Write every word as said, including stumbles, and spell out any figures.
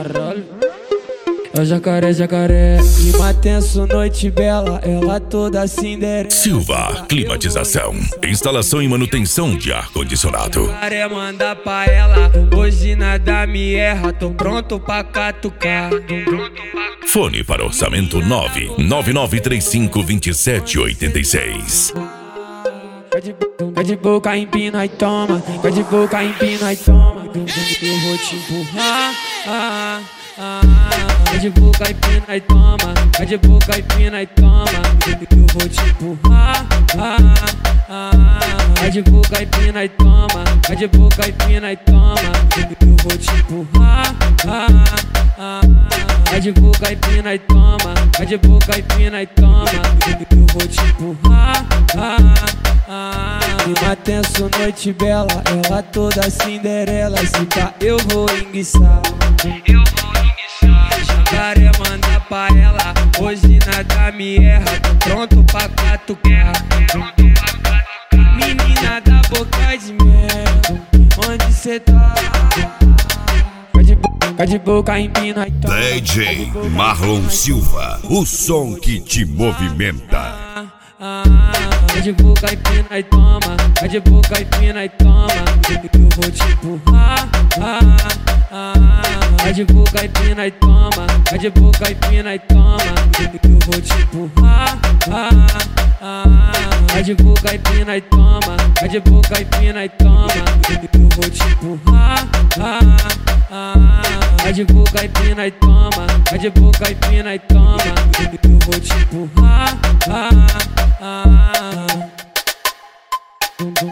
Caralho. É jacaré, jacaré, clima tenso, noite bela, ela toda Cinderela. Silva, climatização, instalação e manutenção de ar-condicionado. Jacaré manda pra ela, hoje nada me erra, tô pronto pra catucar. Fone para orçamento nove nove nove três cinco dois sete oito seis. Vai de boca, empina e toma, vai de boca, empina e toma. Eu vou te empurrar, ah, ah. Vai de boca, empina e toma, vai de boca, empina e toma. Eu vou te empurrar, ah, ah. Vai de boca, empina e toma, vai de boca, empina e toma. Eu vou te empurrar, ah, ah. Vai de boca, empina e toma, vai de boca, empina e toma. Eu vou te empurrar, ah, ah. Clima tenso, noite bela, ela toda Cinderela. Se pá, eu vou enguiçar, eu vou enguiçar. Jacaré manda pra ela, hoje nada me erra, tô pronto pra catucar. Menina da boca de mel, onde cê tá? Vai de boca, vai de boca, empina e toma. D J Marlon Silva, o som que te movimenta. Vai de boca, empina e toma, vai de boca, empina e toma. Eu vou te empurrar, ah, ah. Vai de boca, empina e toma, vai de boca, empina e toma. Eu vou te empurrar, ah, ah. Vai de boca, empina e toma, vai de boca, empina e toma. Eu vou te empurrar, ah, ah. Vai de boca, empina e toma, vai de boca, empina e toma. Eu vou te empurrar, ah, ah.